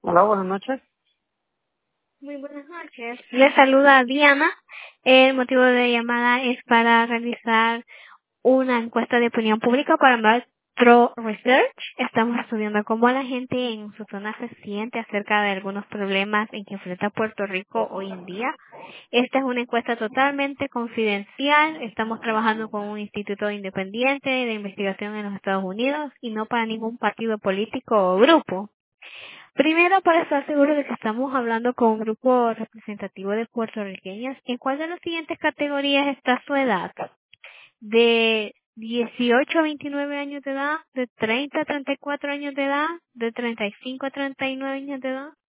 Hola, buenas noches. Muy buenas noches. Les saluda Diana. El motivo de llamada es para realizar una encuesta de opinión pública para Metro Research. Estamos estudiando cómo la gente en su zona se siente acerca de algunos problemas en que enfrenta Puerto Rico hoy en día. Esta es una encuesta totalmente confidencial. Estamos trabajando con un instituto independiente de investigación en los Estados Unidos y no para ningún partido político o grupo. Primero, para estar seguro de que estamos hablando con un grupo representativo de puertorriqueños, ¿en cuál de las siguientes categorías está su edad? ¿De 18 a 29 años de edad? ¿De 30 a 34 años de edad? ¿De 35 a 39 años de edad?